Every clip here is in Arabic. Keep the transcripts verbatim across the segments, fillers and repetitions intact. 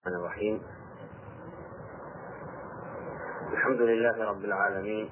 الرحمن الرحيم. الحمد لله رب العالمين،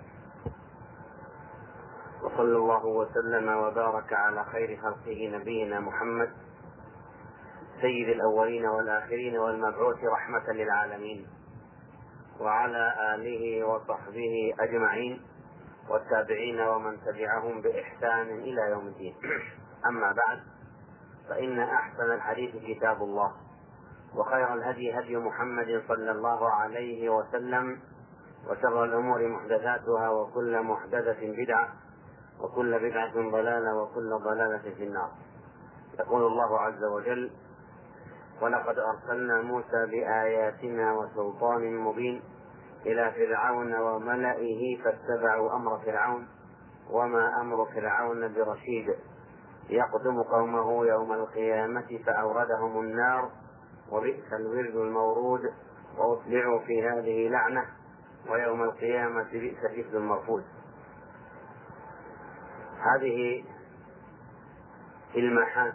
وصلى الله وسلم وبارك على خير خلقه نبينا محمد سيد الأولين والآخرين والمبعوث رحمة للعالمين، وعلى آله وصحبه أجمعين والتابعين ومن تبعهم بإحسان إلى يوم الدين. أما بعد، فإن أحسن الحديث كتاب الله، وخير الهدي هدي محمد صلى الله عليه وسلم، وشر الأمور محدثاتها، وكل محدثة بدعة، وكل بدعة ضلالة، وكل ضلالة في النار. يقول الله عز وجل: ولقد أرسلنا موسى بآياتنا وسلطان مبين إلى فرعون وملئه فاتبعوا أمر فرعون وما أمر فرعون برشيد يقدم قومه يوم القيامة فأوردهم النار وبئس الورد المورود وأتبعوا في هذه لعنة ويوم القيامة بئس الإثم المرفوض. هذه إلماحات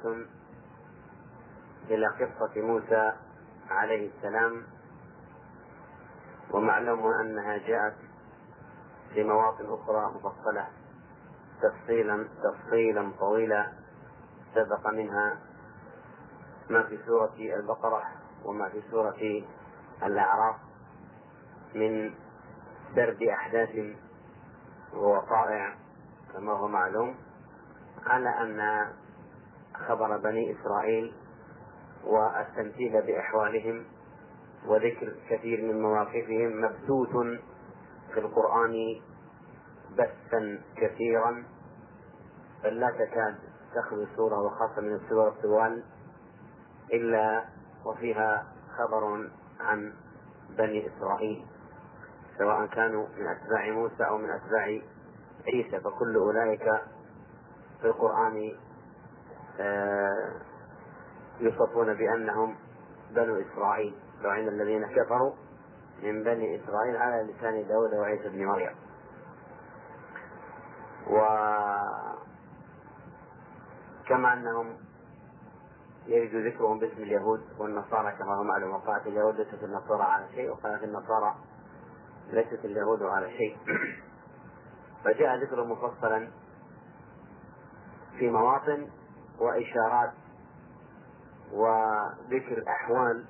إلى قصة موسى عليه السلام، ومعلوم أنها جاءت في مواطن أخرى مفصلة تفصيلا تفصيلا طويلا، سبق منها ما في سورة البقرة وما في سورة الأعراف من سرد أحداث ووقائع كما هو معلوم، على أن خبر بني إسرائيل والتمثيل بأحوالهم وذكر كثير من مواقفهم مبثوث في القرآن بثا كثيرا، بل لا تكاد تخلو سورة وخاصة من السور الطوال إلا وفيها خبر عن بني إسرائيل، سواء كانوا من أتباع موسى أو من أتباع عيسى، فكل أولئك في القرآن يوصفون بأنهم بنو إسرائيل، لعن الذين كفروا من بني إسرائيل على لسان داود وعيسى بن مريم. وكما أنهم يرد ذكرهم باسم اليهود والنصارى كما هو معلوم، وقالت اليهود ليست النصارى على شيء، وقالت النصارى ليست اليهود على شيء. فجاء ذكر مفصلا في مواطن وإشارات وذكر أحوال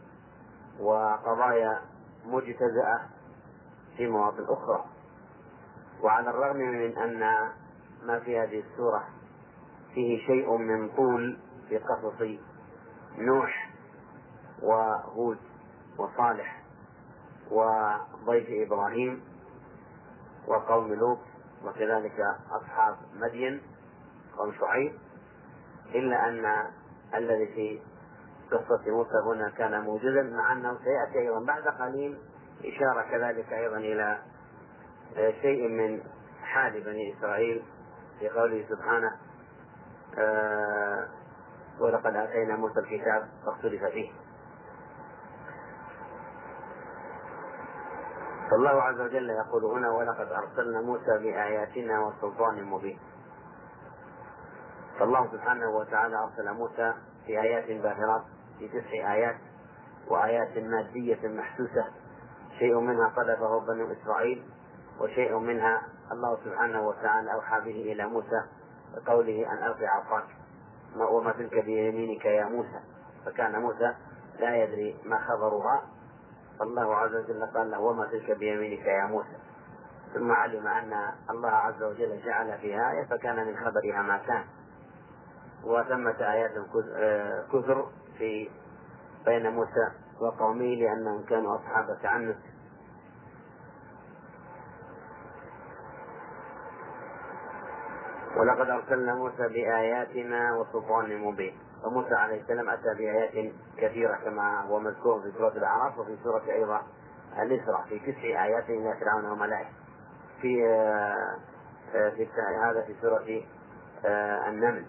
وقضايا مجتزأة في مواطن أخرى. وعلى الرغم من أن ما في هذه السورة فيه شيء من طول في قصص نوح وهود وصالح وضيف إبراهيم وقوم لوط وكذلك أصحاب مدين قوم شعيب، إلا أن الذي في قصة موسى هنا كان موجودا، مع أنه سيأتي أيضا بعد قليل إشارة كذلك أيضا إلى شيء من حال بني إسرائيل في قوله سبحانه: آه ولقد آتينا موسى الكتاب فاختلف فيه. فالله عز وجل يقول هنا: ولقد أرسلنا موسى بآياتنا وسلطان مبين. فالله سبحانه وتعالى أرسل موسى في آيات باهرات، في تسع آيات، وآيات مادية محسوسة، شيء منها قذفه بنو إسرائيل، وشيء منها الله سبحانه وتعالى أوحى به إلى موسى بقوله: أن ألقي عصاك وما تلك بيمينك يا موسى، فكان موسى لا يدري ما خبرها، فالله عز وجل قال له: وما تلك بيمينك يا موسى، ثم علم أن الله عز وجل جعل فيها آية فكان من خبرها ما كان. وثمة آيات كثر في بين موسى وقومه لأنهم كانوا أصحاب تعنت. ولقد أرسلنا موسى بآياتنا وسلطان مبين. وموسى عليه السلام أتى بآيات كثيرة كما هو مذكور في سورة الأعراف وفي سورة أيضا الإسراء، في تسع آيات إلى فرعون وملئه، في في هذا في سورة النمل،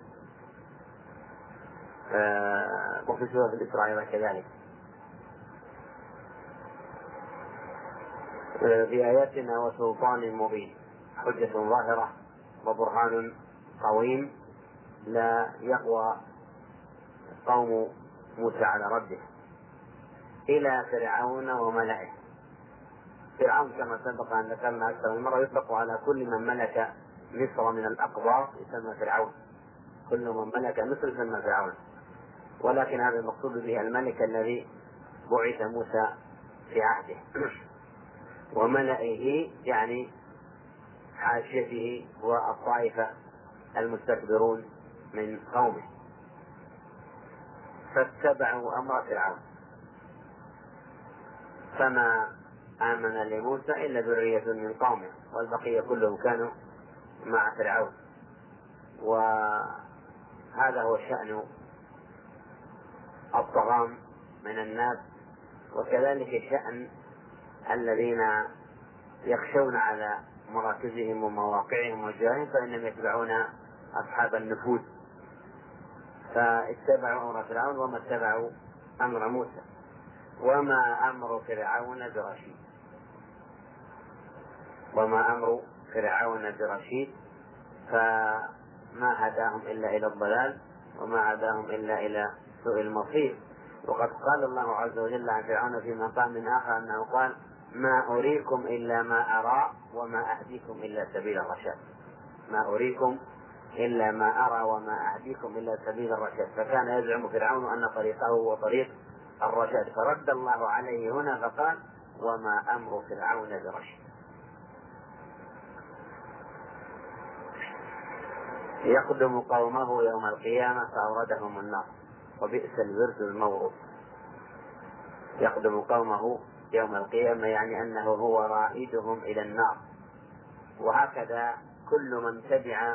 وفي سورة الإسراء أيضا كذلك. بآياتنا وسلطان مبين، حجة ظاهرة وبرهان قويم لا يقوى قوم موسى على رده. إلى فرعون وملئه. فرعون كما سبق أن ذكرنا أكثر من مرة يطلق على كل من ملك مصر من الأقباط يسمى فرعون، كل من ملك مصر يسمى فرعون، ولكن هذا المقصود به الملك الذي بعث موسى في عهده. وملئه يعني حاشيته والطائفة المستكبرون من قومه، فاتبعوا أمر فرعون، فما آمن لموسى إلا ذرية من قومه، والبقية كلهم كانوا مع فرعون. وهذا هو شأن الطغام من الناس، وكذلك شأن الذين يخشون على مراكزهم ومواقعهم وجاههم، فإنهم يتبعون أصحاب النفوذ، فاتبعوا أمر فرعون وما اتبعوا أمر موسى. وما أمر فرعون برشيد، وما أمر فرعون برشيد، فما هداهم إلا إلى الضلال، وما هداهم إلا إلى سوء المصير. وقد قال الله عز وجل عن فرعون في مقام آخر أنه قال: ما أريكم إلا ما أرى وما أهديكم إلا سبيل الرشاد. ما أريكم إلا ما أرى وما أهديكم إلا سبيل الرشاد. فكان يزعم فرعون أن طريقه هو طريق الرشاد، فرد الله عليه هنا فقال: وما أمر فرعون برشيد. يقدم قومه يوم القيامة فأوردهم النار وبئس الورد المورود. يقدم قومه يوم القيامة يعني أنه هو رائدهم إلى النار، وهكذا كل من تبع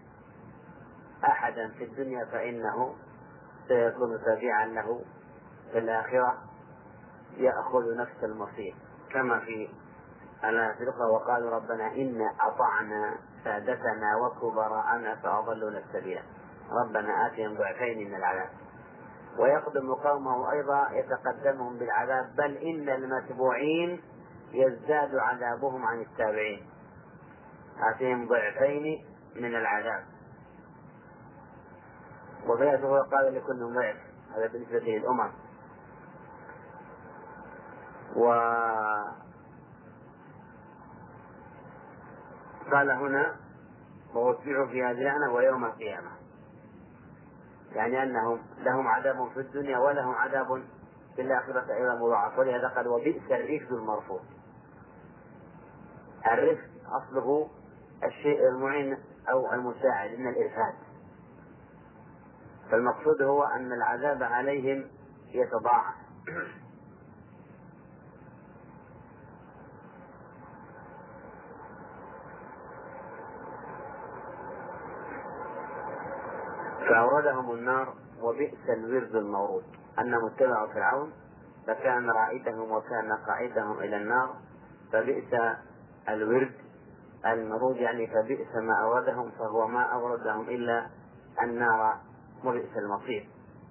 أحدا في الدنيا فإنه سيكون تابعا له في الآخرة، يأخذ نفس المصير، كما في الآخرة: وقالوا ربنا إنا أطعنا سادتنا وكبراءنا فأضلونا السبيل ربنا آتهم ضعفين من العذاب. ويقدم قومه أيضا يتقدمهم بالعذاب: بل إن المتبوعين يزداد عذابهم عن التابعين، آتهم ضعفين من العذاب. وفي آخر قال لكل ضعف، هذا بالنسبة للأمم. وقال هنا: ووسعوا في هذه اللعنة ويوم القيامة، يعني أنهم لهم عذاب في الدنيا ولهم عذاب في الآخرة أيضا مضاعف. ولهذا قال: وبئس الرفد المرفوض. الرفد أصله الشيء المعين أو المساعد من الإرفاد، فالمقصود هو أن العذاب عليهم يتضاعف. فأوردهم النار وبئس الورد المورود، أنهم اتبعوا فرعون فكان رائدهم وكان قائدهم إلى النار، فبئس الورد المورود يعني فبئس ما أوردهم، فهو ما أوردهم إلا النار وبئس المصير.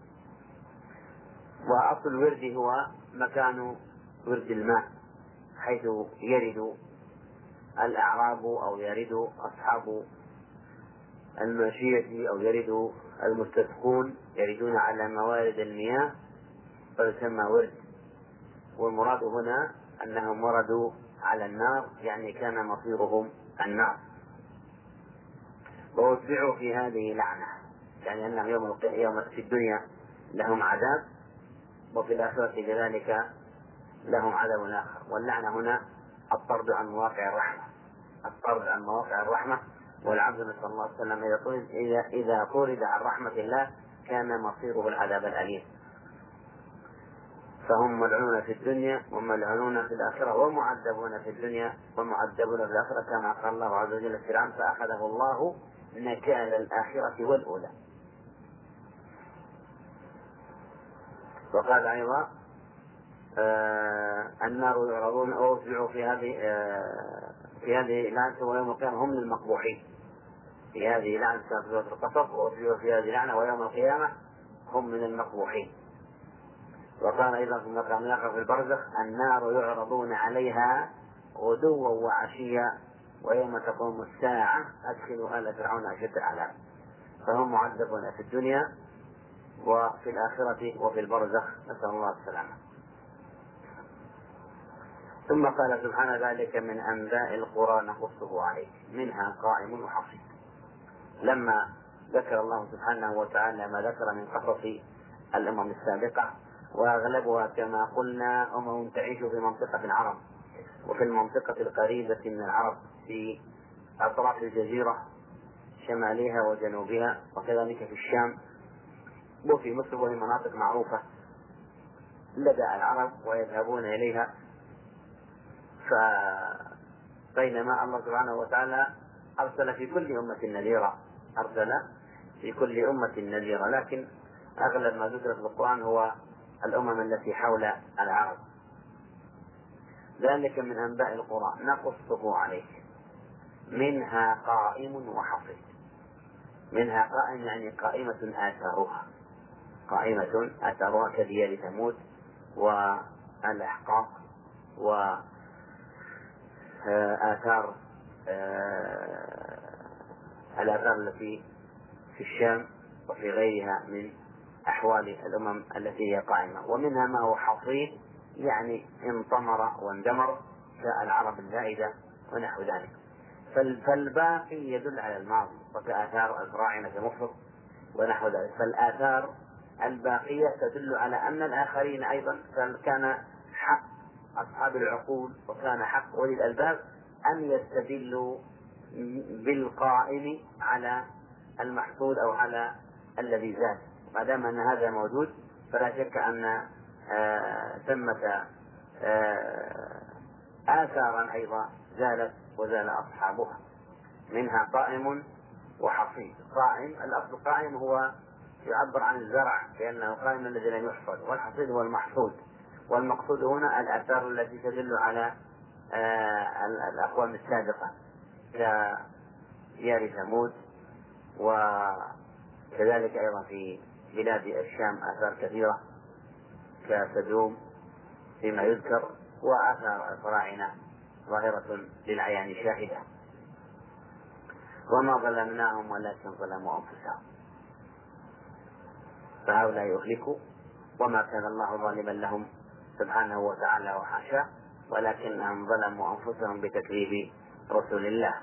وأصل الورد هو مكان ورد الماء، حيث يرد الأعراب أو يرد أصحاب الماشية أو يرد المستسقون، يردون على موارد المياه فيسمى ورد. والمراد هنا أنهم وردوا على النار، يعني كان مصيرهم النار. ووسعوا في هذه لعنة، يعني أنهم يوم يوم في الدنيا لهم عذاب، وفي الآخرة كذلك لهم عذاب آخر. واللعنة هنا الطرد عن مواقع الرحمة، الطرد عن مواقع الرحمة. والعبد نسأل الله السلامة إذا إذا طرد عن رحمة الله كان مصيره العذاب الأليم. فهم ملعونون في الدنيا وملعونون في الآخرة، ومعذبون في الدنيا ومعذبون في الآخرة، كما قال الله عز وجل: فرعون فأخذه الله نكال الآخرة والأولى. وقال أيضا: آه النار يعرضون أوسعوا في هذه آه في هذه لعنة ويوم القيامة هم للمقبوحين. في هذه لعنة سورة القصص: وأوسعوا في هذه لعنة ويوم القيامة هم من المقبوحين. وقال أيضا في مقام آخر في البرزخ: النار يعرضون عليها غدوا وعشيا ويوم تقوم الساعة أدخلوا آل فرعون أشد العذاب. فهم معذبون في الدنيا وفي الآخرة وفي البرزخ، نسأل الله السلامة. ثم قال سبحانه ذلك من أنباء القرى نقصه عليك منها قائم وحصيد. لما ذكر الله سبحانه وتعالى ما ذكر من قصص الأمم السابقة، وأغلبها كما قلنا أمم تعيش في منطقة العرب وفي المنطقة القريبة من العرب في أطراف الجزيرة شمالها وجنوبها، وكذلك في الشام وفي مصر، وهي مناطق معروفة لدى العرب ويذهبون إليها. فبينما الله سبحانه وتعالى أرسل في كل أمة نذيرا أرسل في كل أمة نذيرا لكن أغلب ما ذكر في القرآن هو الأمم التي حول العرب. ذلك من أنباء القرى نقصه عليك منها قائم وحصيد. منها قائم يعني قائمة آثارها، قائمة آثارها كديار ثمود والأحقاف وآثار الآثار التي في الشام وفي غيرها من أحوال الأمم التي هي قائمة. ومنها ما هو حصيد يعني انطمر واندمر كالعرب الزائدة ونحو ذلك. فالباقي يدل على الماضي وكآثار الفراعنة في مصر ونحو ذلك. فالآثار الباقية تدل على أن الآخرين أيضا كان حق أصحاب العقول وكان حق أولي الألباب أن يستدلوا بالقائم على المحصول أو على الذي زاد. ما دام أن هذا موجود فلا شك أن ثمة آثارا أيضا زالت وزال أصحابها. منها قائم وحصيد. قائم الأصل قائم هو يعبر عن الزرع لأنه قائم الذي لم يحصد، والحصيد هو المحصود. والمقصود هنا الآثار التي تدل على الأقوام السابقة كديار ثمود، وكذلك أيضا في بلاد الشام آثار كثيرة كسدوم فيما يذكر، وآثار الفراعنة ظاهرة للعيان شاهدة. وما ظلمناهم ولكن ظلموا أنفسهم فهؤلاء يهلكوا، وما كان الله ظالما لهم سبحانه وتعالى وحاشاه، ولكنهم ظلموا أنفسهم بتكذيب رسل الله.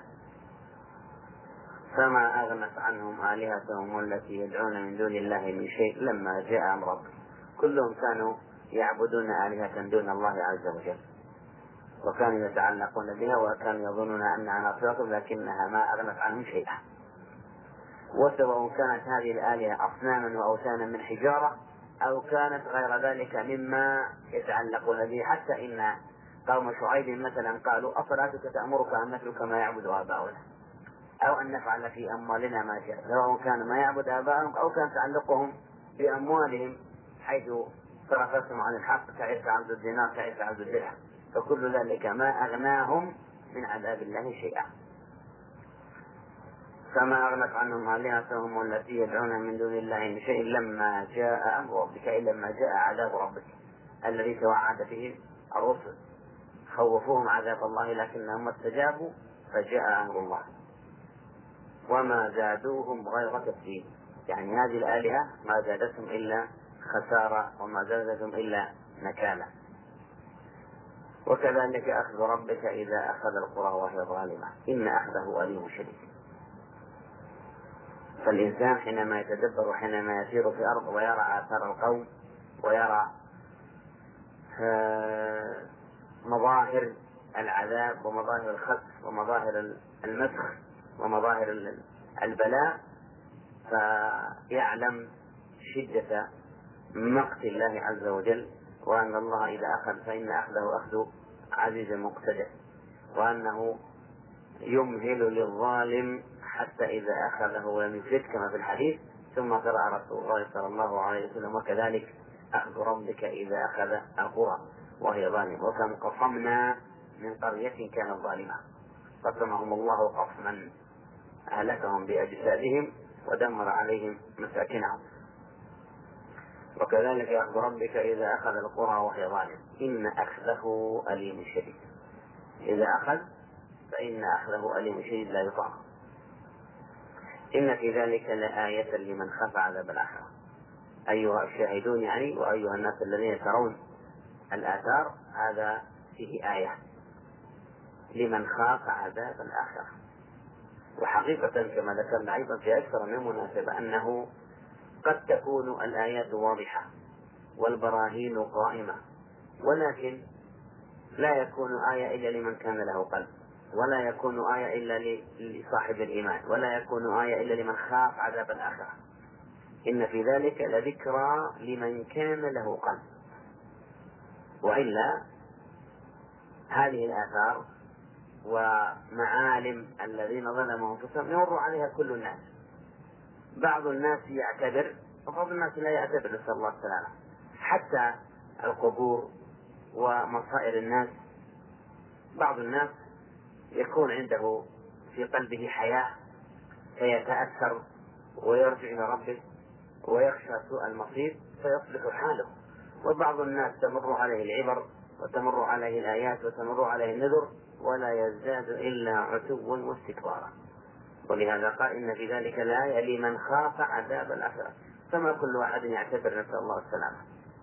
فما أغنت عنهم آلهتهم التي يدعون من دون الله من شيء لما جاء أمر ربك. كلهم كانوا يعبدون آلهة دون الله عز وجل، وكانوا يتعلقون بها وكانوا يظنون أنها ناصرتهم، لكنها ما أغنت عنهم شيئا. وسواء كانت هذه الآلهة أصناما وأوثانا من حجارة أو كانت غير ذلك مما يتعلقون به. حتى إن قوم شعيب مثلا قالوا أصلاتك تأمرك أن نترك ما يعبد آباؤنا أو أن نفعل في أموالنا ما شاء، سواء كان ما يعبد آباؤهم أو كان تعلقهم بأموالهم حيث صرفتهم عن الحق كعيسى عبد الدينار كعيسى عبد الدرهم، فكل ذلك ما أغناهم من عذاب الله شيئا. فما أغنت عنهم آلهتهم التي يدعون من دون الله من شيء لما جاء أمر ربك، إلا لما جاء عذاب ربك الذي توعد به الرسل. خوفوهم عذاب الله لكنهم استجابوا فجاء أمر الله. وما زادوهم غير تتبيب، يعني هذه الآلهة ما زادتهم إلا خسارة وما زادتهم إلا نكالة. وكذلك أخذ ربك إذا أخذ القرى وهي ظالمة إن أخذه أليم شديد. فالإنسان حينما يتدبر وحينما يسير في الأرض ويرى آثار القوم ويرى مظاهر العذاب ومظاهر الخسف ومظاهر المسخ ومظاهر البلاء فيعلم شدة مقت الله عز وجل، وأن الله إذا أخذ فإن أخذه أخذ عزيز مقتدر، وأنه يمهل للظالم حتى إذا أخذه لم يفلت كما في الحديث. ثم قرأ رسول الله صلى الله عليه وسلم وكذلك أخذ ربك إذا أخذ القرى وهي ظالمة. وكم قصمنا من قرية كانت ظالمة قسمهم الله قسما أهلكهم بأجسادهم ودمر عليهم مساكنهم. وكذلك أخذ ربك إذا أخذ القرى وهي ظالمة إن أخذه أليم شديد. إذا أخذ فإن أخذه أليم شديد لا يطاق. إن في ذلك لآية لمن خاف عذاب الآخرة. أيها الشاهدون يعني وأيها الناس الذين ترون الآثار، هذا فيه آية لمن خاف عذاب الآخرة. وحقيقة كما ذكرنا أيضا في أكثر من مناسبة أنه قد تكون الآيات واضحة والبراهين قائمة، ولكن لا يكون آية إلا لمن كان له قلب، ولا يكون آية إلا لصاحب الإيمان، ولا يكون آية إلا لمن خاف عذاب الآخرة. إن في ذلك لذكرى لمن كان له قلب. وإلا هذه الآثار ومعالم الذين ظلموا أنفسهم يمر عليها كل الناس. بعض الناس يعتبر وبعض الناس لا يعتبر، نسأل الله السلامة. حتى القبور ومصائر الناس، بعض الناس يكون عنده في قلبه حياة فيتأثر ويرجع إلى ربه ويخشى سوء المصير فيصلح حاله، وبعض الناس تمر عليه العبر وتمر عليه الآيات وتمر عليه النذر ولا يزداد إلا عتوا واستكبارا. ولهذا قال إن في ذلك الآية لمن خاف عذاب الآخرة. فما كل واحد يعتبر، نسأل الله السلامة.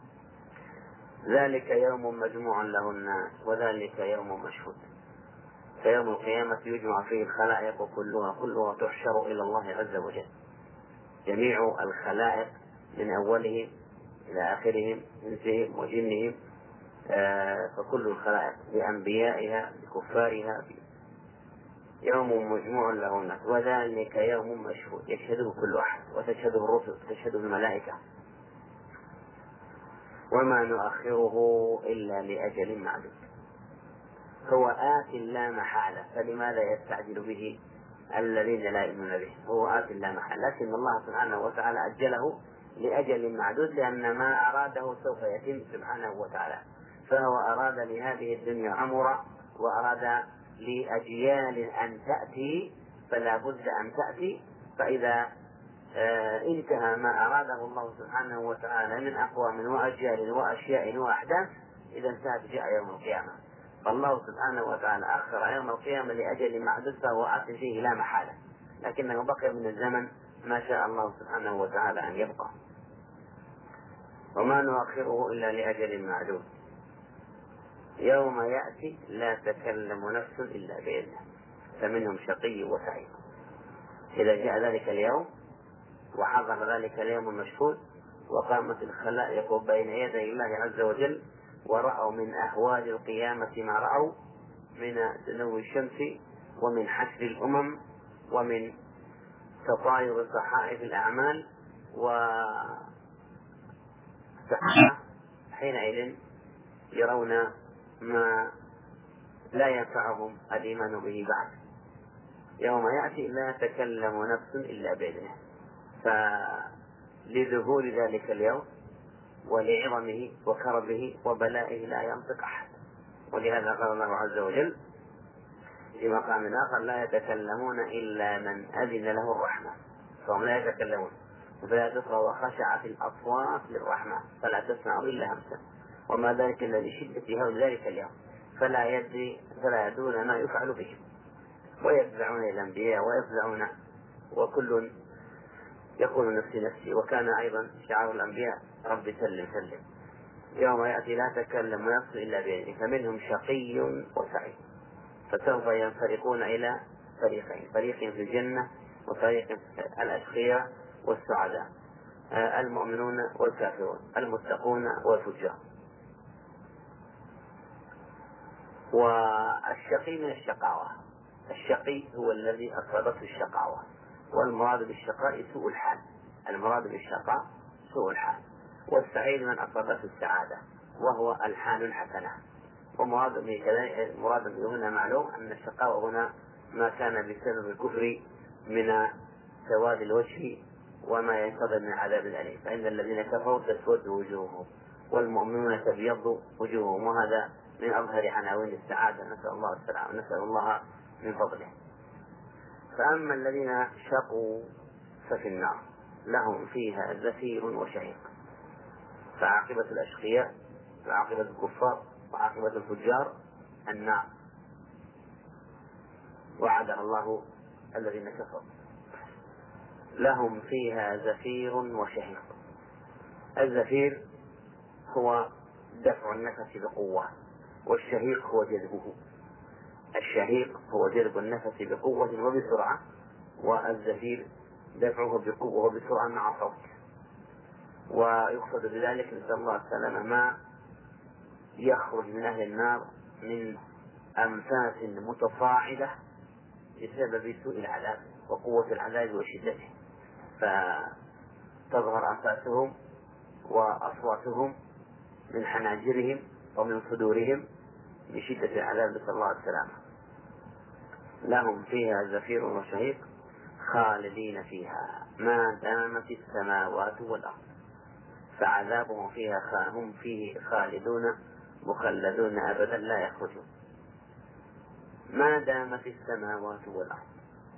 ذلك يوم مجموع له الناس وذلك يوم مشهود. فيوم القيامة يجمع فيه الخلائق كلها كلها تحشر إلى الله عز وجل، جميع الخلائق من أولهم إلى آخرهم، إنسهم وجنهم، آه فكل الخلائق بأنبيائها بكفارها، يوم مجموع له الناس وذلك يوم مشهود يشهده كل أحد وتشهده الرسل وتشهده الملائكة. وما نؤخره إلا لأجل معدود. هو آت لا محالة، فلماذا يستعجل به الذين لا يؤمنون به؟ هو آت لا محالة، لكن الله سبحانه وتعالى أجله لأجل معدود، لأن ما أراده سوف يتم سبحانه وتعالى. فهو أراد لهذه الدنيا عمرا وأراد لأجيال أن تأتي، فلا بد أن تأتي. فإذا آه انتهى ما أراده الله سبحانه وتعالى من أقوام وأجيال وأشياء وأحداث، إذا انتهت جاء يوم القيامة. فالله سبحانه وتعالى أخر يوم القيامة لأجل معدود، فهو آت فيه لا محالة، لكنه بقي من الزمن ما شاء الله سبحانه وتعالى أن يبقى. وما نؤخره إلا لأجل معدود. يوم يأتي لا تكلم نفس إلا بإذنه فمنهم شقي وسعيد. إذا جاء ذلك اليوم وحضر ذلك اليوم المشهود وقامت الخلائق بين يدي الله عز وجل ورأوا من أهوال القيامة ما رأوا من دنو الشمس ومن حشر الأمم ومن تطاير صحائف الأعمال وسحابة، حينئذ يرون ما لا ينفعهم الإيمان به بعد. يوم يأتي لا تكلم نفس إلا بإذنه. فلذهول ذلك اليوم ولعظمه وكربه وبلائه لا ينطق أحد. ولهذا قال الله عز وجل في مقام آخر لا يتكلمون إلا من أذن له الرحمن، فهم لا يتكلمون. فلا تسمع وخشعت الأصوات للرحمن فلا تسمع إلا همسا، وما ذلك إلا لشدة هول ذلك اليوم، فلا يدري فلا يدرون ما يفعل بهم، ويفزعون الأنبياء ويفزعون وكل يقول نفسي نفسي. وكان أيضا شعار الأنبياء رب سلم سلم. يوم يأتي لا تكلم نفس إلا بإذنه فمنهم شقي وسعيد. فسوف ينفرقون إلى فريقين، فريق في الجنة وفريق في الأشقياء والسعداء، المؤمنون والكافرون، المتقون والفجار. والشقي من الشقاوة، الشقي هو الذي أصابته الشقاوة، والمراد بالشقاء سوء الحال، المراد بالشقاء سوء الحال. والسعيد من أصابته السعادة وهو الحال الحسنة. ومراد مراد هنا معلوم أن الشقاء هنا ما كان بسبب الكفر من سواد الوجه وما ينتظر من عذاب الأليم، فإن الذين كفروا تسود وجوههم والمؤمنون تبيض وجوههم، وهذا من أظهر عناوين السعادة، نسأل الله السلامة، نسأل الله من فضله. فأما الذين شقوا ففي النار لهم فيها زفير وشهيق. فعاقبة الأشقياء وعاقبة الكفار وعاقبة الفجار النار، وعدها الله الذين كفروا. لهم فيها زفير وشهيق. الزفير هو دفع النفس بقوة، والشهيق هو جذبه. الشهيق هو جذب النفس بقوة وبسرعة، والزفير دفعه بقوة وبسرعة مع صوت. ويقصد بذلك نسأل الله السلامة ما يخرج من أهل النار من أنفاس متصاعدة بسبب سوء العذاب وقوة العذاب وشدته، فتظهر أنفاسهم وأصواتهم من حناجرهم ومن صدورهم بشدة العذاب، نسأل الله السلامة. لهم فيها زفير وشهيق خالدين فيها ما دامت السماوات والأرض، فعذابهم فيها هم فيه خالدون مخلدون أبدا لا يخرجون. ما دامت السماوات والأرض،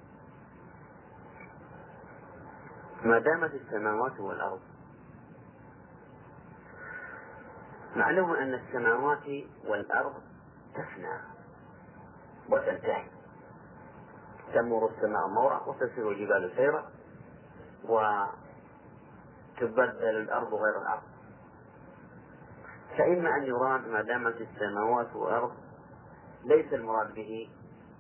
ما دامت السماوات والأرض، معلوم أن السماوات والأرض تفنى وتنتهي، تمر السماء مورا وتسير الجبال سيرا وتبدل الأرض غير الأرض. فإما أن يراد ما دامت السماوات والأرض ليس المراد به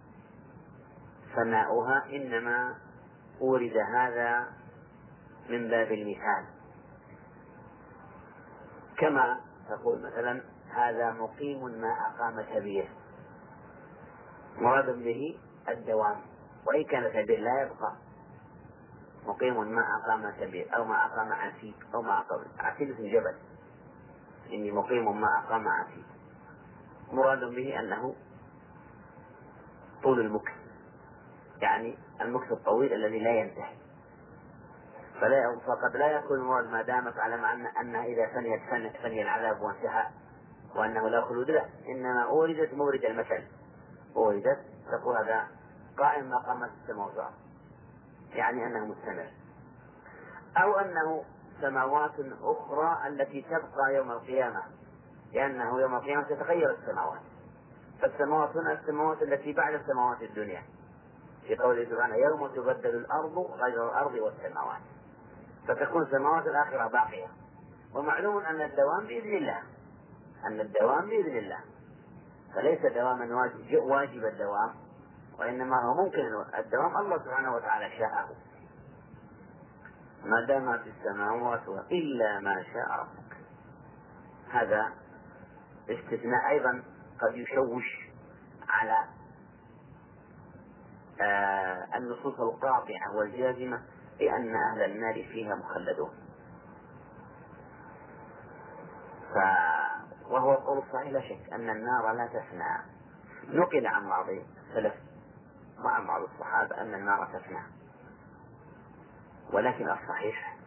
فناؤها، إنما أورد هذا من باب المثال، كما تقول مثلا هذا مقيم ما أقام سبيله، مراد به الدوام، وإن كان سبيل لا يبقى. مقيم ما أقام سبيل أو ما أقام عتيد أو ما أقام عتيد في الجبل، إني مقيم ما أقام عتيد، مراد به أنه طول المكث، يعني المكث الطويل الذي لا ينتهي. فلا فقد لا يكون المراد ما دامت على معنى أنها إذا فنيت فني العذاب وانتهى وأنه لا خلود، لا، إنما أوردت مورد المثل، أوردت تقول هذا قائم ما قامت السماوات، يعني أنه مستمر، أو أنه سماوات أخرى التي تبقى يوم القيامة، لأنه يوم القيامة تتغير السماوات. فالسماوات هنا السماوات التي بعد السماوات الدنيا، في قوله سبحانه يوم تبدل الأرض غير الأرض والسماوات، فتكون السماوات الآخرة باقية. ومعلوم أن الدوام بإذن الله، أن الدوام بإذن الله، فليس دواما واجب, واجب الدوام، وإنما هو ممكن الدوام الله سبحانه وتعالى شاءه. ما دامت السماوات إلا ما شاء ربك، هذا استثناء أيضا قد يشوش على آه النصوص القاطعة والجازمة بأن أهل النار فيها مخلدون. ف... وهو القول الصحيح لا شك أن النار لا تفنى. نقل عن بعض السلف وعن بعض الصحابة أن النار تفنى، ولكن الصحيح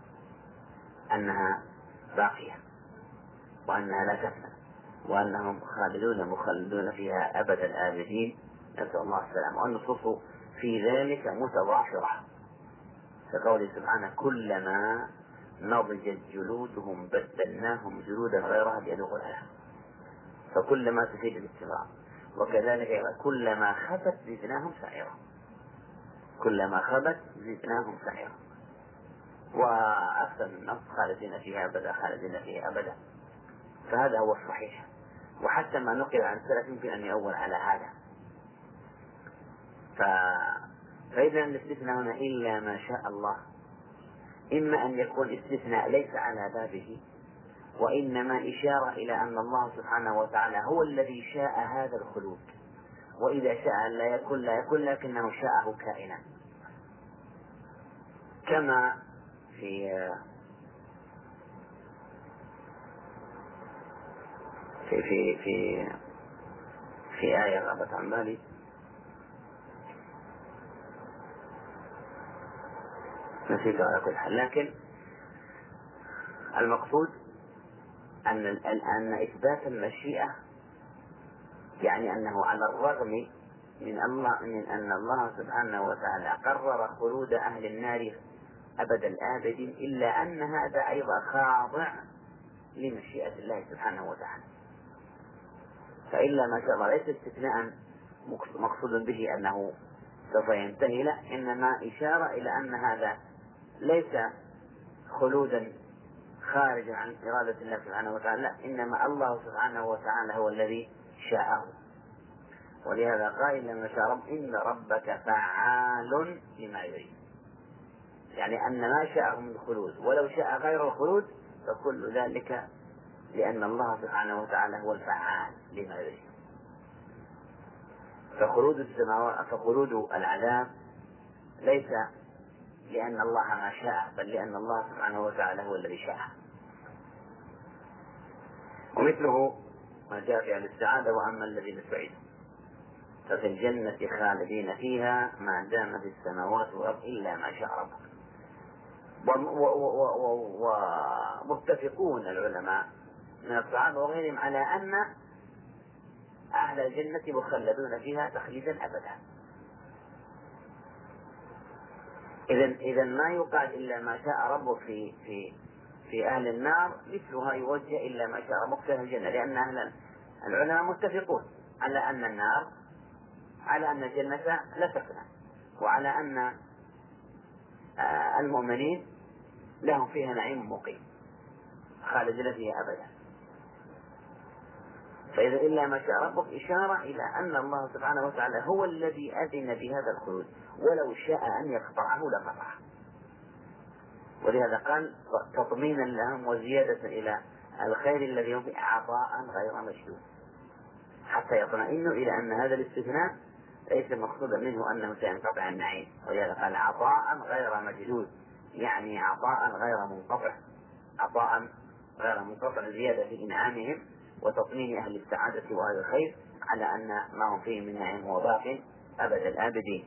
أنها باقية وأنها لا تفنى، وأنهم خالدون مخلدون فيها أبد الآبدين، نسأل الله السلامة. والنصوص في ذلك متضافرة، كقوله سبحانه كلما نضجت جلودهم بدلناهم جلودا غيرها ليذوقوا العذاب، فكلما تفيد الاستمرار. وكذلك كلما خبت زدناهم سعيرا، كلما خبت زدناهم سعيرا. وأكثر من النص خالدين فيها أبدا، خالدين فيها أبدا، فهذا هو الصحيح. وحتى ما نقل عن السلف يمكن أن يؤول على هذا. ف... فإذا الاستثناء هنا إلا ما شاء الله، إما أن يكون استثناء ليس على بابه، وإنما إشارة إلى أن الله سبحانه وتعالى هو الذي شاء هذا الخلود، وإذا شاء لا يكون لا يكون لكنه شاءه كائنا، كما في في في في, في آية غابت عن بالي، نسيت على كل حال. لكن المقصود أن أن إثبات المشيئة يعني أنه على الرغم من الله من أن الله سبحانه وتعالى قرر خلود أهل النار أبد الآبدين، إلا أن هذا أيضا خاضع لمشيئة الله سبحانه وتعالى. فإلا ما شاء الله ليس استثناء مقصود به أنه سوف ينتهي، لا، إنما إشارة إلى أن هذا ليس خلودا خارج عن إرادة الله سبحانه وتعالى، لا، إنما الله سبحانه وتعالى هو الذي شاءه. ولهذا قال لما شاء رب إن ربك فعال لما يريد، يعني أن ما شاءه من خلود ولو شاء غير الخلود فكل ذلك لأن الله سبحانه وتعالى هو الفعال لما يريد. فخلود السماوات فخلود العذاب ليس لأن الله ما شاء، بل لأن الله سبحانه وتعالى هو الذي شاء. ومثله ما جاء في السعادة وأما الذين سعدوا ففي الجنة خالدين فيها ما دامت السماوات والأرض إلا ما شاء ربك. ومتفقون العلماء من الصحابة وغيرهم على أن أهل الجنة مخلدون فيها تخليدا أبدا. إذا إذا ما يقال إلا ما شاء ربك في في في أهل النار مثلها يوجه إلا ما شاء ربك في أهل الجنة، لأن أهل العلماء متفقون على أن النار على أن الجنة لا تفنى، وعلى أن المؤمنين لهم فيها نعيم مقيم خالدين فيها أبدا. فإذا إلا ما شاء ربك إشارة إلى أن الله سبحانه وتعالى هو الذي أذن بهذا الخلود، ولو شاء أن يقطعه لقطعه. ولهذا قال تطمينا لهم وزيادة إلى الخير الذي هم فيه عطاء غير مشدود، حتى يطمئنوا إلى أن هذا الاستثناء ليس مقصودا منه أنه سينقطع النعيم. ولهذا قال عطاء غير مجدود، يعني عطاء غير منقطع، عطاء غير منقطع، زيادة في إنعامهم وتطمين أهل السعادة وأهل الخير على أن ما هم فيه من نعيم هو باق أبد الآبدين.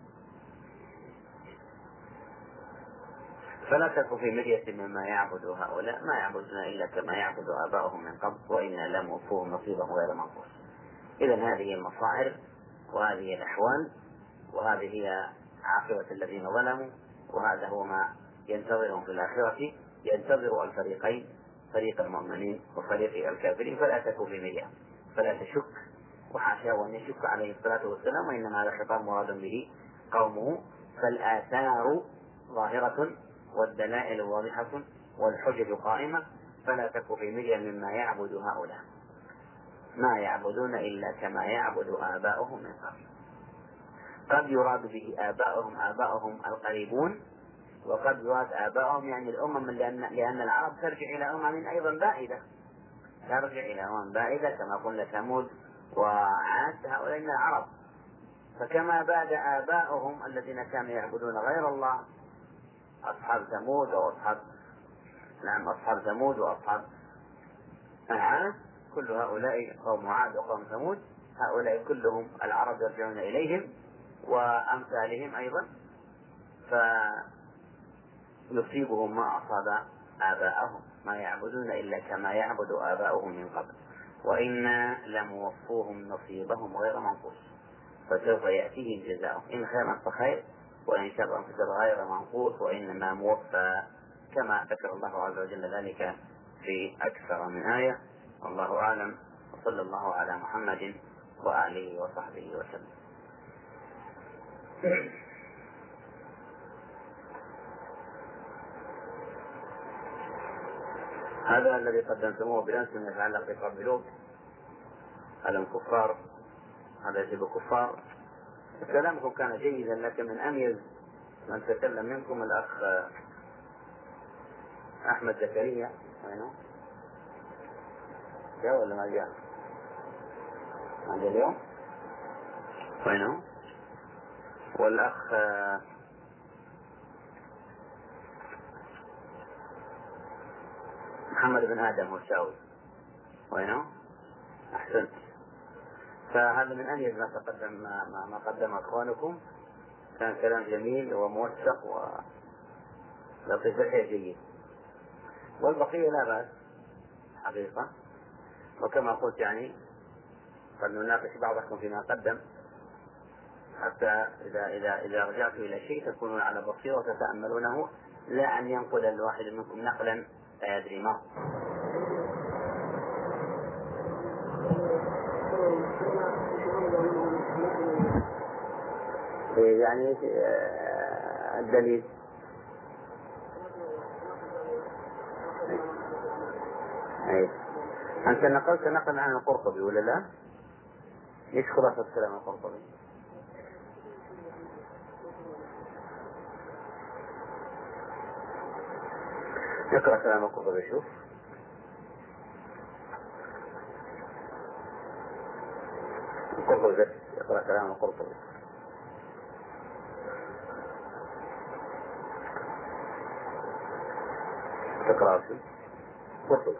فلا تك في مرية مما يعبد هؤلاء، ما يعبدون إلا كما يعبد آباؤهم من قبل وإنا لم نوفوهم نصيبهم غير منقوص. إذا هذه المصائر وهذه الأحوال وهذه هي عاقبة الذين ظلموا، وهذا هو ما ينتظرهم في الآخرة. ينتظر الفريقين، فريق المؤمنين وفريق الكافرين. فلا تكن في مرية، فلا تشك، وحاشاه أن يشك عليه الصلاة والسلام، وإنما هذا خطاب مراد به قومه. فالآثار ظاهرة والدلائل واضحة والحجج قائمة، فلا تكن في مرية مما يعبد هؤلاء، ما يعبدون إلا كما يعبد آباؤهم من قبل. قد يراد به آباؤهم آباؤهم القريبون، وقد يراد آباؤهم يعني الأمم، لأن, لأن العرب ترجع إلى أمم أيضا بائدة، ترجع إلى أمم بائدة كما قلنا ثمود وعاد، هؤلاء من العرب. فكما باد آباؤهم الذين كانوا يعبدون غير الله أصحاب ثمود وأصحاب نعم أصحاب ثمود وأصحاب عاد، كل هؤلاء قوم عاد وقوم ثمود، هؤلاء كلهم العرب يرجعون إليهم وأمثالهم أيضا، فيصيبهم ما أصاب آباءهم، ما يعبدون إلا كما يعبد آباؤهم من قبل وإنا لموفوهم نصيبهم غير منقوص، فسوف يأتيهم جزاؤهم إن خيرا فخير وإن شرا فشر غير منقوص، وإنما موفى، كما ذكر الله عز وجل ذلك في أكثر من آية. والله أعلم، وصلى الله على محمد وآله وصحبه وسلم. هذا الذي قدمتموه بالأمس من يتعلق بقوم لوط، ألم كفار، هذا يجب كفار. كلامكم كان جيدا، لكن من أميز من تكلم منكم الأخ أحمد زكريا. وينه؟ جاء ولا ما جاء؟ ما جاء اليوم؟ وينه؟ والأخ محمد بن آدم والشاوي. وينه؟ أحسنت. فهذا من أميز ما تقدم ما, ما قدم أخوانكم، كان كلام جميل وموثق ولطيف الحيل جيد، والبقية لا بأس حقيقة. وكما قلت يعني قد نناقش بعضكم فيما قدم، حتى إذا إذا إذا رجعت إلى شيء تكونون على بصيرة وتتأملونه، لا أن ينقل الواحد منكم نقلا لا يدري ما. يعني الدليل أي. أنت نقلت نقل عن القرطبي ولا لا؟ إيش خلاصة كلام القرطبي؟ اقرأ كلام القرطبي شوف. القرطبي اقرأ كلام القرطبي. تقرأ شو؟ قرطبي.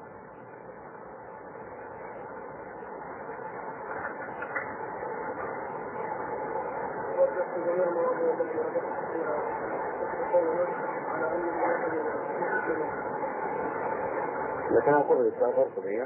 لكن القرطبي كلام قرطبي.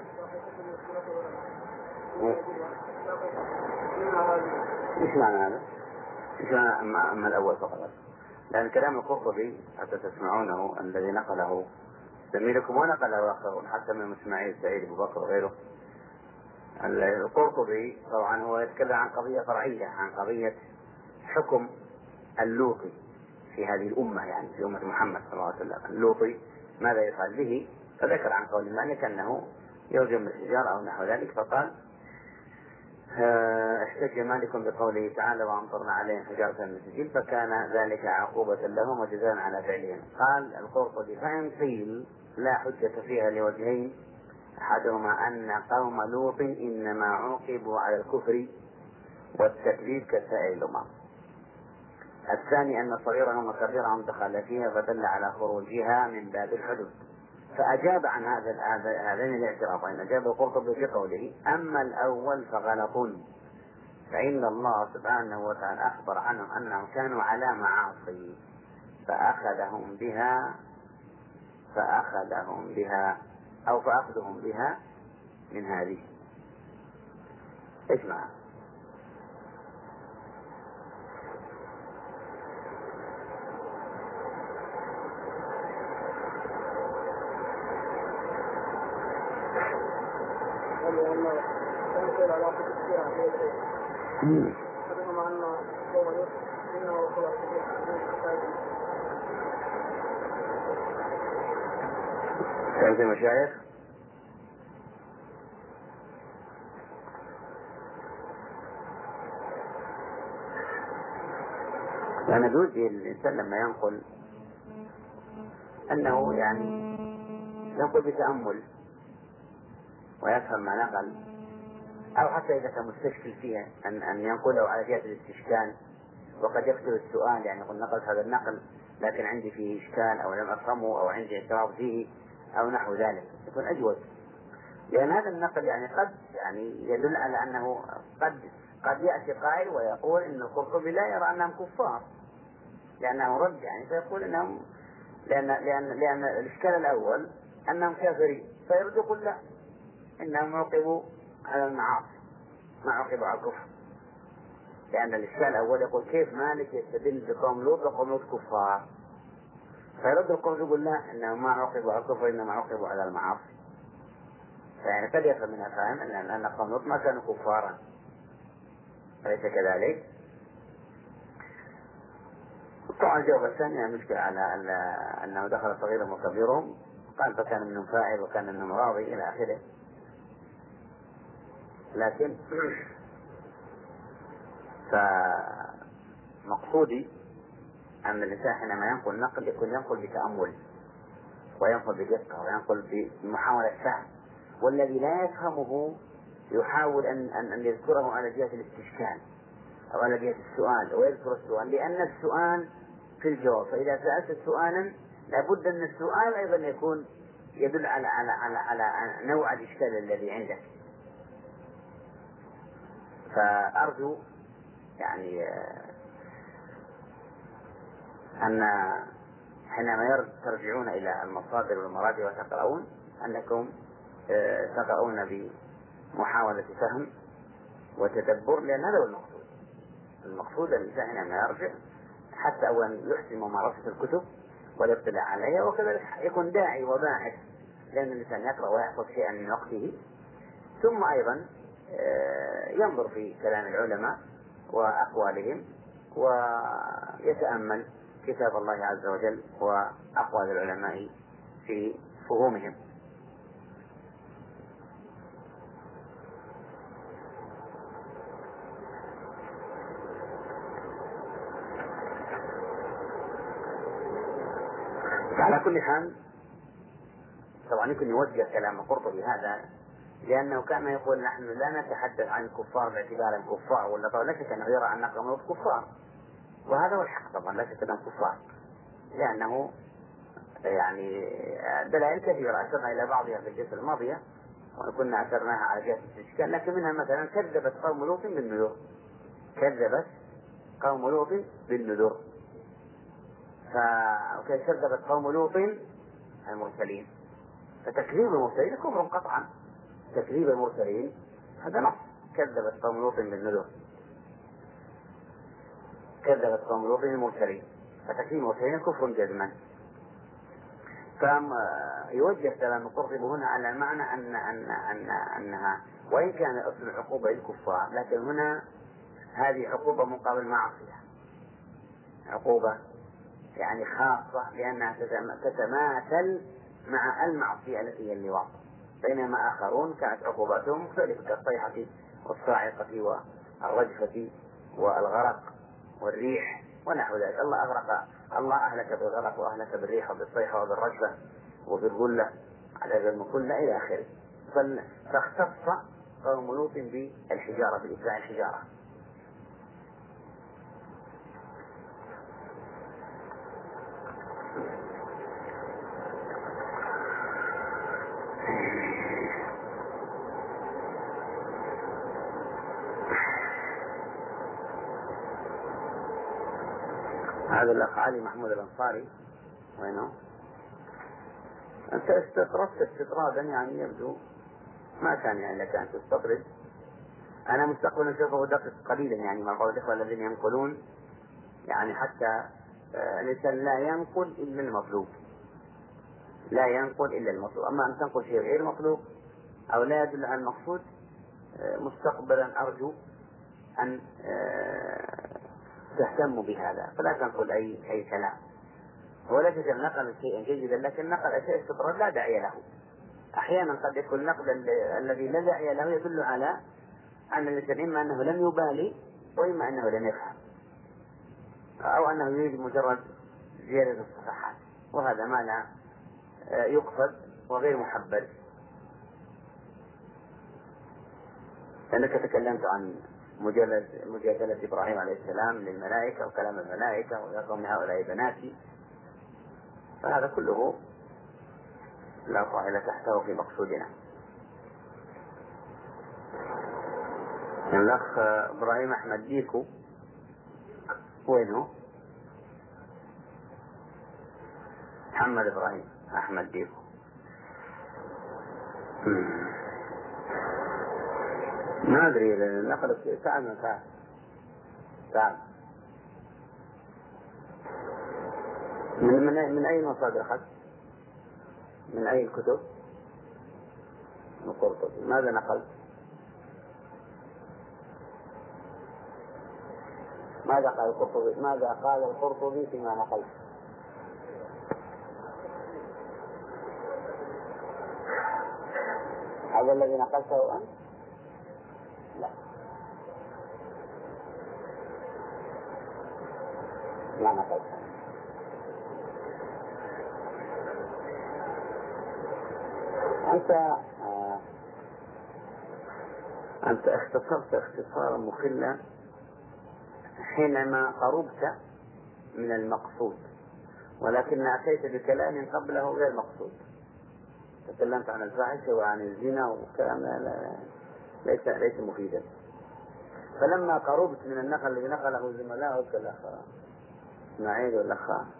ايش معنى هذا؟ ايش معنى أما, أما الأول فقط؟ لأن كلام القرطبي حتى تسمعونه الذي نقله زميلكم ونقله آخرون حتى من إسماعيل سعيد أبو بكر وغيره. القرطبي طبعا هو يتكلم عن قضية فرعية، عن قضية حكم اللوطي في هذه الأمة، يعني في أمة محمد صلى الله عليه وسلم. اللوطي ماذا يفعل به؟ فذكر عن قول مالك أنه يرجم الحجار أو نحو ذلك، فقال احتج مالك بقوله تعالى وأمطرنا عليهم حجارة من سجيل فكان ذلك عقوبة لهم وجزاء على فعلهم. قال القرطبي فإن قيل لا حجة فيها لوجهين، أحدهما أن قوم لوط إنما عوقبوا على الكفر والتكذيب كسائر الأمم، الثاني أن صغيرهم وكبيرهم دخل فيها فدل على خروجها من باب الحدود. فأجاب عن هذا هذين الاعتراضين، أجاب القرطبي بقوله أما الأول فغلط، فإن الله سبحانه وتعالى أخبر عنهم أنهم كانوا على معاصي فأخذهم بها فأخذهم بها أو فأخذهم بها من هذه. اسمع كانت المشايخ أنا جزء الإنسان لما ينقل أنه يعني ينقل بتأمل ويفهم ما نقل، أو حتى إذا كان مستشكل فيها أن أن ينقله على جهة الاستشكال، وقد يكتب السؤال يعني يقول نقلت هذا النقل لكن عندي فيه إشكال أو لم أفهمه أو عندي اعتراض فيه أو نحو ذلك، يكون أجود. لأن هذا النقل يعني قد يعني يدل على أنه قد قد يأتي قائل ويقول إن القرطبي لا يرى أنهم كفار لأنه رد، يعني فيقول إنهم لأن لأن لأن الإشكال الأول أنهم كافرين، فيرد يقول لا إنهم عوقبوا على المعاصي ما عوقبوا على الكفر، لأن الإشكال الأول يقول كيف مالك يستدل بقوم لوط وقوم لوط كفار، فيرد القوم يقول لا إنهم ما عوقبوا على الكفر إنما عوقبوا على المعاصي. يعني قد يفهم منها فهم أن أن قوم لوط ما كانوا كفارا، أليس كذلك؟ طبعا الجواب الثاني المشكلة على أنه دخل صغيرهم وكبيرهم، قال فكان منهم فاعل وكان منهم راضي إلى آخره. لكن فمقصودي أن الإنسان حينما ينقل نقل يكون ينقل بتأمل وينقل بدقة وينقل بمحاولة فهم، والذي لا يفهمه يحاول أن أن أن يذكره على جهة الاستشكال أو على جهة السؤال ويذكر السؤال، لأن السؤال في الجواب، فإذا سألت سؤالا لابد أن السؤال أيضا يكون يدل على على على على نوع الإشكال الذي عندك. فأرجو يعني أن حينما ترجعون إلى المصادر والمراجع وتقرؤون أنكم تقرؤون بمحاولة فهم وتدبر، لأن هذا هو المقصود. المقصود الإنسان حينما يرجع حتى أولا يحسن ممارسة الكتب والاطلاع عليها، وكذلك يكون داعي وباحث، لأن الإنسان يقرأ ويحفظ شيئا من وقته، ثم أيضا ينظر في كلام العلماء وأقوالهم ويتأمل كتاب الله عز وجل وأقوال العلماء في فهومهم. كل حال طبعا يمكن يوجه كلام القرطبي هذا، لأنه كان يقول نحن لا نتحدث عن الكفار باعتبار الكفار، ولا طبعا لا شك أنه يرى أن قوم كفار، وهذا هو الحق طبعا، لا شك أنهم كفار، لأنه يعني دلائل كثيرة أشرنا إلى بعضها في الجلسة الماضية، وكنا أثرناها على جهة الاستشكال، لكن منها مثلا كذبت قوم لوط بالنذر، كذبت قوم لوط بالنذر، فكذبت قوم لوط المرسلين، فتكذيب المرسلين كفر قطعا، تكذيب المرسلين هذا نص، كذبت قوم لوط بالنذر، كذبت قوم لوط المرسلين، فتكذيب المرسلين كفر جزما. فيوجه كلام القرطبي هنا على المعنى أن أن أن أنها وإن كان أصل العقوبة للكفار، لكن هنا هذه عقوبة مقابل معصية، عقوبة يعني خاصة لأنها تتماثل مع المعصية التي هي اللواط، بينما آخرون كانت عقوباتهم مختلفة كالصيحة والصاعقة والرجفة والغرق والريح ونحو ذلك. الله أغرق، الله أهلك بالغرق وأهلك بالريح وبالصيحة وبالرجفة وبالغلة على المكلة إلى آخره. فاختص قوم لوط بالحجارة، بإتباع الحجارة. هذا الأخ علي محمود الأنصاري وينه؟ أنت استطردت استطرادا يعني يبدو ما كان يعني لك أن تستطرد. أنا مستقبلا سوف أدقق قليلا يعني مع بعض الإخوة الذين ينقلون، يعني حتى الإنسان لا ينقل إلا المطلوب، لا ينقل إلا المطلوب، أما أن تنقل شيء غير مطلوب أو لا يدل على المقصود مستقبلا أرجو أن تهتموا بهذا، فلا تنقل أي أي كلام. ولا تجد نقل شيئا جيدا، لكن نقل أشياء استطراد لا داعي له. أحيانا قد يكون النقل الذي لا داعي له يدل على أن الإنسان إما أنه لم يبالي وإما أنه لم يفهم، أو أنه يريد مجرد زيادة الصفحات، وهذا ما لا يقصد وغير محبذ. لأنك تكلمت عن مجادلة إبراهيم عليه السلام للملائكة وكلام الملائكة ويا قوم هؤلاء بناتي، فهذا كله لا طائل تحته في مقصودنا. الأخ إبراهيم أحمد ديكو وينه؟ محمد إبراهيم أحمد ديكو ما أدري نقل تعال من تعال تعال من من من أي مصادر أخذت؟ من أي الكتب؟ من القرطبي. ماذا نقلت؟ ماذا قال القرطبي؟ ماذا قال القرطبي فيما نقلت؟ هذا الذي نقلته أنت؟ لا ما نقلته. أنت آه أنت اختصرت اختصارا مخلا حينما قربت من المقصود، ولكن أتيت بكلام قبله غير مقصود. تكلمت عن الفاحشة وعن الزنا وكلام لا لا ليس ليس مفيدا. فلما قربت من النقل الذي نقله زملاؤك الأخ إسماعيل والأخ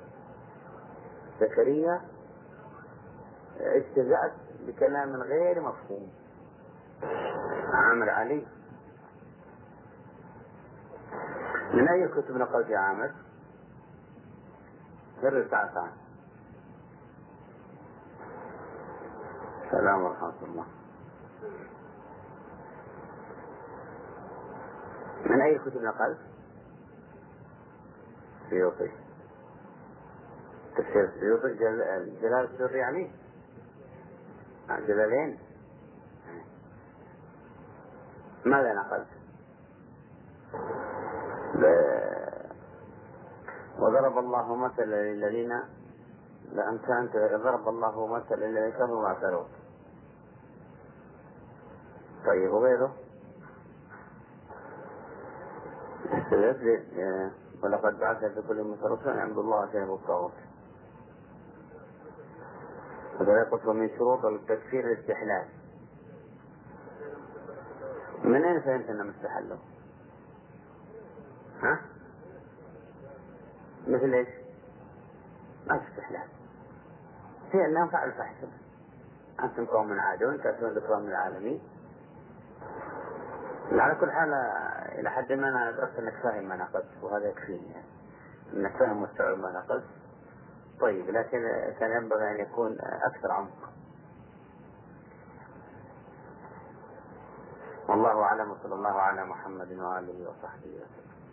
زكريا استهزأت بكلام غير مفهوم. عامر علي من أي كتب نقلت يا عامر؟ سر تعال تعال. السلام ورحمة الله. من أي كتب نقلت؟ السيوطي. تفسير السيوطي جل... جلال السر يعني جلالين. ماذا نقلت؟ ب... وضرب الله مثلا للذين لأن كانت ضرب الله مثل الذي كفروا ما كفروا. طيب وغيره استدل ولقد بعث في كل أمة رسولا أن يعبدوا الله واجتنبوا الطاغوت. هذا يقصد من شروط التكفير الاستحلال. من أين فهمت أنه مستحله؟ ها؟ مثل إيش؟ ما في استحلال، هي أنهم فعلوا فحسب. أنتم قوم عادون تأتون ذكرى من العالمين. على كل حال إلى حد ما أنا أدركت أنك فاهم ما نقص، وهذا يكفيني يعني. أنك فاهم مستوعب ما نقص. طيب لكن كان ينبغي أن يكون أكثر عمق. والله أعلم، صلى الله على محمد وآله وصحبه وسلم.